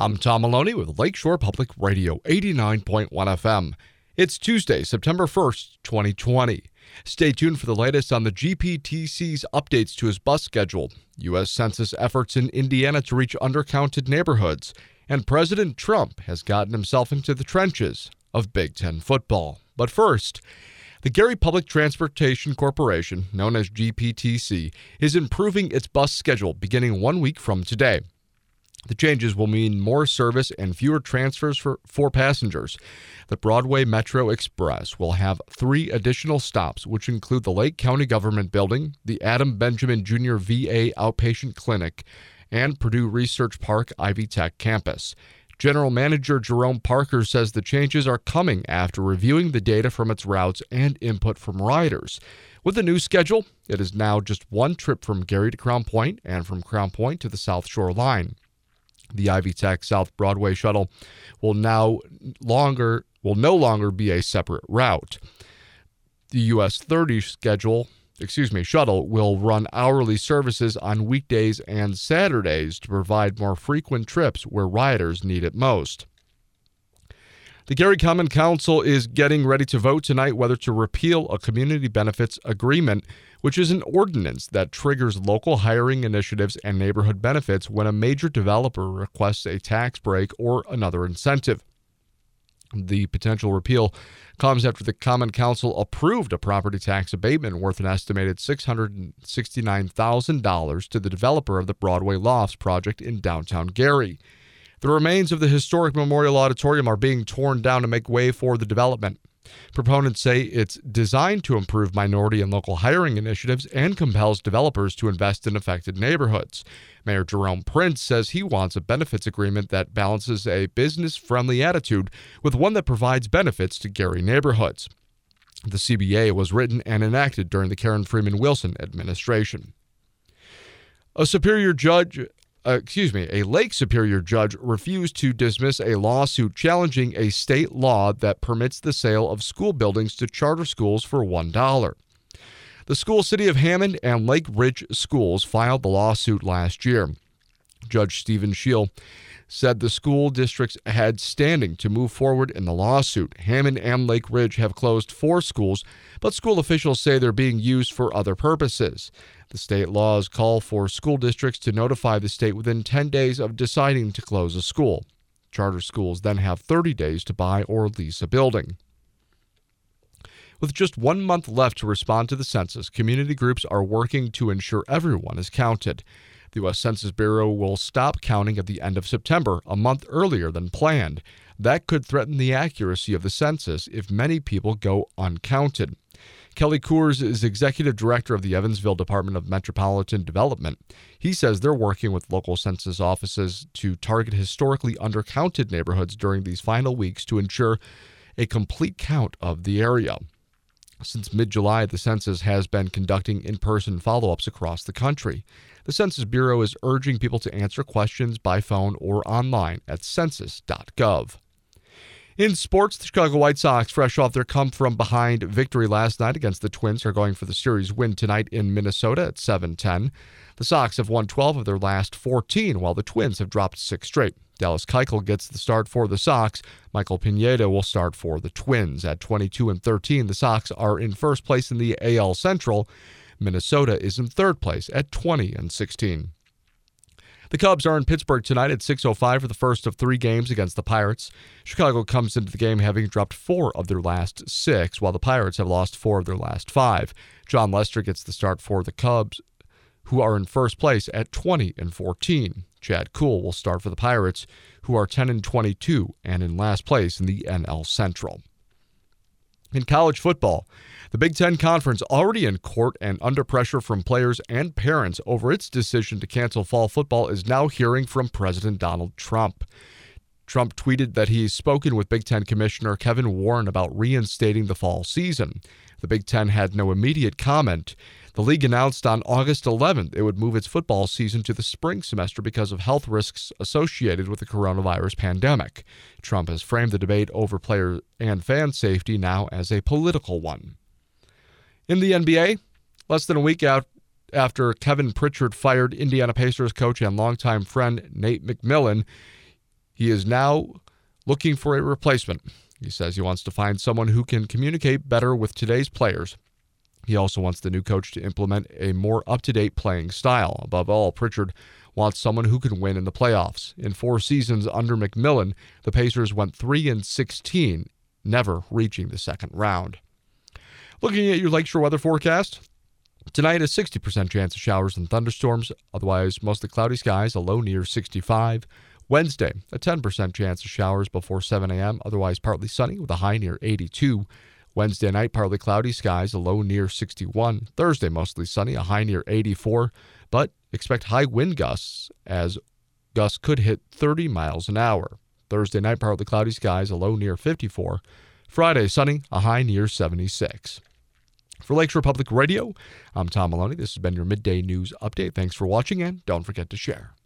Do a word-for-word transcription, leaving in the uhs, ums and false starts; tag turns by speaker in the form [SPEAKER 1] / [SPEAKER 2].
[SPEAKER 1] I'm Tom Maloney with Lakeshore Public Radio, eighty-nine point one F M. It's Tuesday, September first, twenty twenty. Stay tuned for the latest on the G P T C's updates to his bus schedule, U S Census efforts in Indiana to reach undercounted neighborhoods, and President Trump has gotten himself into the trenches of Big Ten football. But first, the Gary Public Transportation Corporation, known as G P T C, is improving its bus schedule beginning one week from today. The changes will mean more service and fewer transfers for, for passengers. The Broadway Metro Express will have three additional stops, which include the Lake County Government Building, the Adam Benjamin Junior V A Outpatient Clinic, and Purdue Research Park Ivy Tech campus. General Manager Jerome Parker says the changes are coming after reviewing the data from its routes and input from riders. With the new schedule, it is now just one trip from Gary to Crown Point and from Crown Point to the South Shore line. The Ivy Tech South Broadway shuttle will now longer will no longer be a separate route. The U S thirty schedule, excuse me, shuttle will run hourly services on weekdays and Saturdays to provide more frequent trips where riders need it most. The Gary Common Council is getting ready to vote tonight whether to repeal a community benefits agreement, which is an ordinance that triggers local hiring initiatives and neighborhood benefits when a major developer requests a tax break or another incentive. The potential repeal comes after the Common Council approved a property tax abatement worth an estimated six hundred sixty-nine thousand dollars to the developer of the Broadway Lofts project in downtown Gary. The remains of the historic Memorial Auditorium are being torn down to make way for the development. Proponents say it's designed to improve minority and local hiring initiatives and compels developers to invest in affected neighborhoods. Mayor Jerome Prince says he wants a benefits agreement that balances a business-friendly attitude with one that provides benefits to Gary neighborhoods. The C B A was written and enacted during the Karen Freeman Wilson administration. A Superior Judge Uh, excuse me, a Lake Superior judge refused to dismiss a lawsuit challenging a state law that permits the sale of school buildings to charter schools for one dollar. The school city of Hammond and Lake Ridge schools filed the lawsuit last year. Judge Stephen Scheel said the school districts had standing to move forward in the lawsuit. Hammond and Lake Ridge have closed four schools, but school officials say they're being used for other purposes. The state laws call for school districts to notify the state within ten days of deciding to close a school. Charter schools then have thirty days to buy or lease a building. With just one month left to respond to the census, community groups are working to ensure everyone is counted. The U S Census Bureau will stop counting at the end of September, a month earlier than planned. That could threaten the accuracy of the census if many people go uncounted. Kelly Coors is executive director of the Evansville Department of Metropolitan Development. He says they're working with local census offices to target historically undercounted neighborhoods during these final weeks to ensure a complete count of the area. Since mid-July, the census has been conducting in-person follow-ups across the country. The Census Bureau is urging people to answer questions by phone or online at census dot gov. In sports, the Chicago White Sox, fresh off their come-from-behind victory last night against the Twins, are going for the series win tonight in Minnesota at seven ten. The Sox have won twelve of their last fourteen, while the Twins have dropped six straight. Dallas Keuchel gets the start for the Sox. Michael Pineda will start for the Twins. At twenty-two and thirteen, the Sox are in first place in the A L Central. Minnesota is in third place at twenty and sixteen. The Cubs are in Pittsburgh tonight at six oh five for the first of three games against the Pirates. Chicago comes into the game having dropped four of their last six, while the Pirates have lost four of their last five. John Lester gets the start for the Cubs, who are in first place at twenty and fourteen. Chad Kuhl will start for the Pirates, who are ten and twenty-two and in last place in the N L Central. In college football, the Big Ten Conference, already in court and under pressure from players and parents over its decision to cancel fall football, is now hearing from President Donald Trump. Trump tweeted that he's spoken with Big Ten Commissioner Kevin Warren about reinstating the fall season. The Big Ten had no immediate comment. The league announced on August eleventh it would move its football season to the spring semester because of health risks associated with the coronavirus pandemic. Trump has framed the debate over player and fan safety now as a political one. In the N B A, less than a week out after Kevin Pritchard fired Indiana Pacers coach and longtime friend Nate McMillan, He is now looking for a replacement. He says he wants to find someone who can communicate better with today's players. He also wants the new coach to implement a more up-to-date playing style. Above all, Pritchard wants someone who can win in the playoffs. In four seasons under McMillan, the Pacers went three and sixteen, never reaching the second round. Looking at your Lakeshore weather forecast, tonight a sixty percent chance of showers and thunderstorms, otherwise mostly cloudy skies, a low near sixty-five. Wednesday, a ten percent chance of showers before seven a.m., otherwise partly sunny with a high near eighty-two. Wednesday night, partly cloudy skies, a low near sixty-one. Thursday, mostly sunny, a high near eighty-four. But expect high wind gusts, as gusts could hit thirty miles an hour. Thursday night, partly cloudy skies, a low near fifty-four. Friday, sunny, a high near seventy-six. For Lakeshore Public Radio, I'm Tom Maloney. This has been your Midday News Update. Thanks for watching, and don't forget to share.